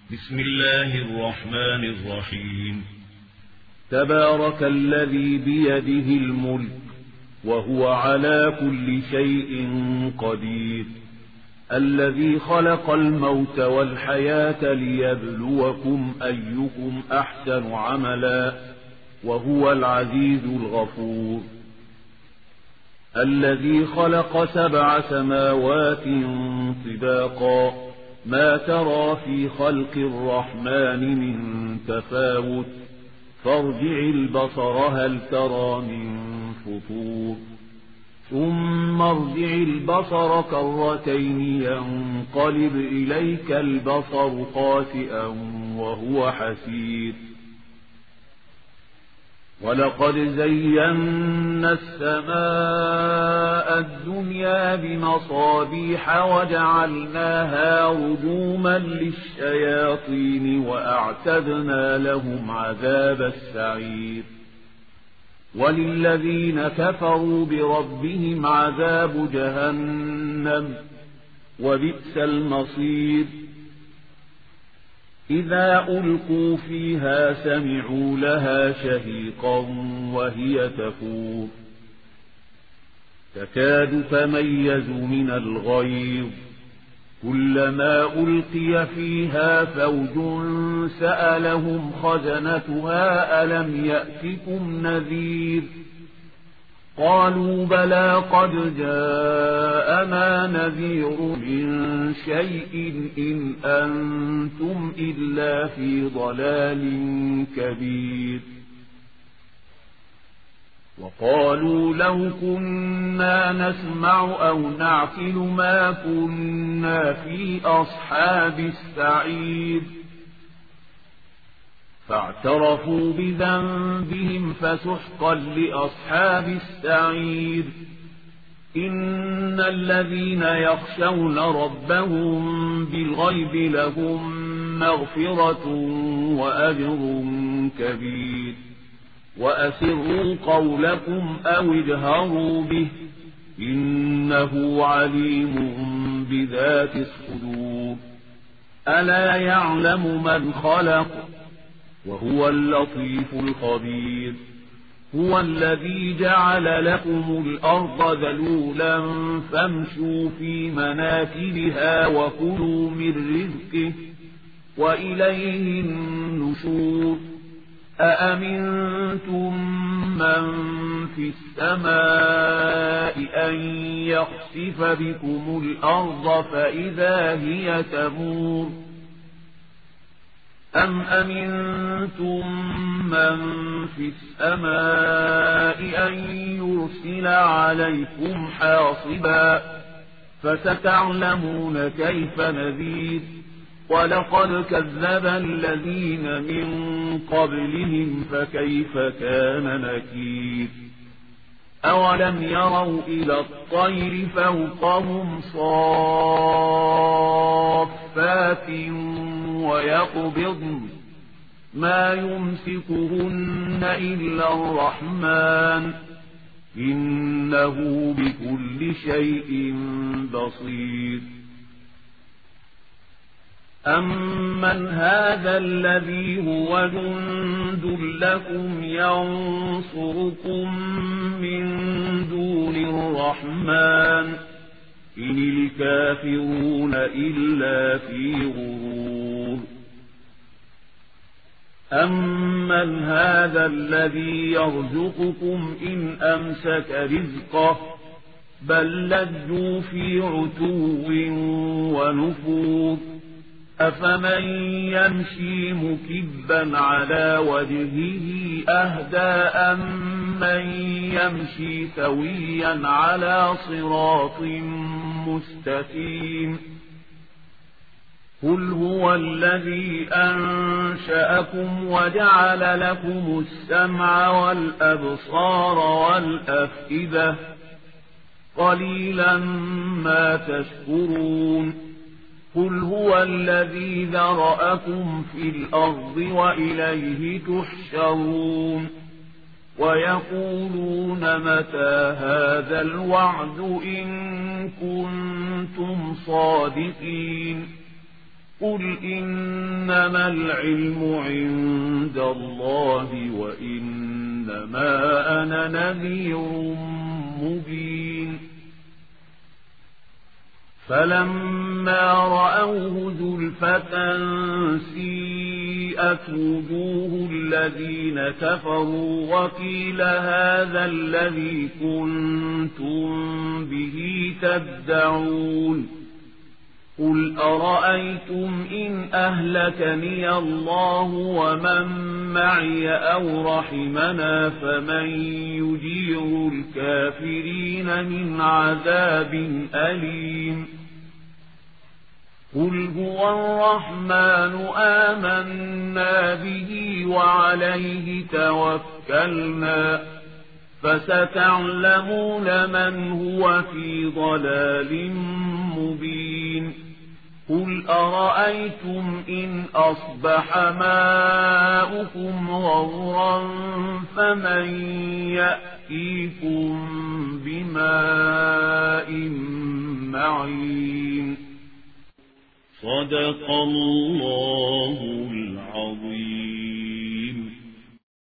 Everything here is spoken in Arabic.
بسم الله الرحمن الرحيم. تبارك الذي بيده الملك وهو على كل شيء قدير، الذي خلق الموت والحياة ليبلوكم أيكم أحسن عملا وهو العزيز الغفور، الذي خلق 7 سماوات طباقا ما ترى في خلق الرحمن من تفاوت فارجع البصر هل ترى من فطور، ثم ارجع البصر كرتين ينقلب إليك البصر خاسئا وهو حسير. ولقد زينا السماء الدنيا بمصابيح وجعلناها رجوما للشياطين وأعتدنا لهم عذاب السعير. وللذين كفروا بربهم عذاب جهنم وبئس المصير. إذا ألقوا فيها سمعوا لها شهيقا وهي تفور تكاد تميز من الغيظ، كلما ألقي فيها فوج سألهم خزنتها ألم يأتكم نذير، قالوا بلى قد جاءنا نذير من شيء إن أنتم إلا في ضلال كبير. وقالوا لو كنا نسمع أو نعقل ما كنا في أصحاب السعير، فاعترفوا بذنبهم فسحقا لأصحاب السعير. إن الذين يخشون ربهم بالغيب لهم مغفرة وأجر كبير. وأسروا قولكم أو اجهروا به إنه عليم بذات الصدور. ألا يعلم من خلق وهو اللطيف الخبير. هو الذي جعل لكم الأرض ذلولا فامشوا في مناكبها وكلوا من رزقه وإليه النشور. أأمنتم من في السماء أن يخسف بكم الأرض فإذا هي تمور، أم أمنتم من في السماء أن يرسل عليكم حاصبا فستعلمون كيف نذير. ولقد كذب الذين من قبلهم فكيف كان نكير. أولم يروا إلى الطير فوقهم صافات ويقبضن ما يمسكهن إلا الرحمن إنه بكل شيء بصير. أمن هذا الذي هو جند لكم ينصركم من دون الرحمن إن الكافرون إلا في غرور. أمن هذا الذي يرزقكم إن أمسك رزقه بل لجوا في عتو ونفور. أفمن يمشي مكبا على وجهه أهدى أمن يمشي سويا على صراط مستقيم. قل هو الذي أنشأكم وجعل لكم السمع والأبصار والأفئدة قليلا ما تشكرون. قل هو الذي ذرأكم في الأرض وإليه تحشرون. ويقولون متى هذا الوعد إن كنتم صادقين. قل إنما العلم عند الله وإنما أنا نذير مبين فلما رأوه زلفة سيئت وجوه الذين كفروا وقيل هذا الذي كنتم به تدعون قل أرأيتم إن أهلكني الله ومن معي أو رحمنا فمن يجير الكافرين من عذاب أليم قل هو الرحمن آمنا به وعليه توكلنا فستعلمون من هو في ضلال مبين قل أرأيتم إن أصبح ماؤكم غورا فمن يأتيكم بماء معين صدق الله العظيم.